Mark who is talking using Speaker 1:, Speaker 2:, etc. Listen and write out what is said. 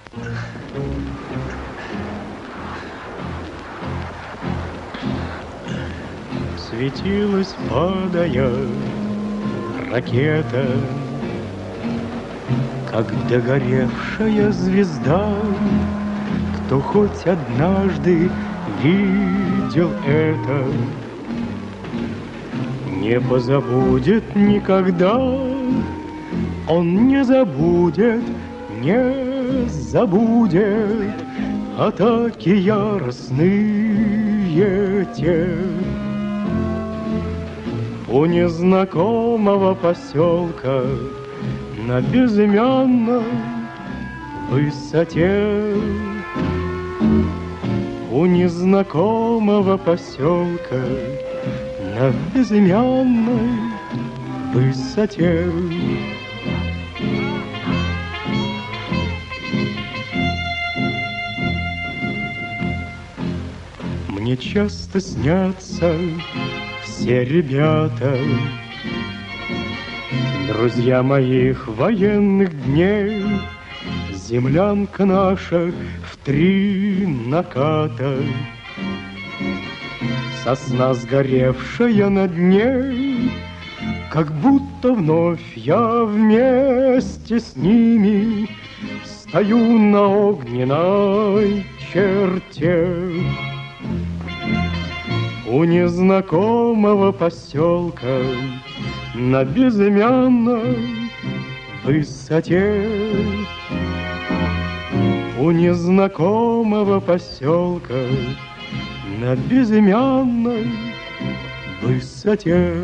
Speaker 1: Светилась, падая, ракета, как догоревшая звезда. Кто хоть однажды видел это, не позабудет никогда. Он не забудет, не забудет атаки яростные те. У незнакомого поселка на безымянной высоте. У незнакомого поселка на безымянной высоте. Мне часто снятся все ребята, друзья моих военных дней. Землянка наша в 3 наката, сосна сгоревшая над ней. Как будто вновь я вместе с ними стою на огненной черте. У незнакомого поселка на безымянной высоте. У незнакомого поселка на безымянной высоте.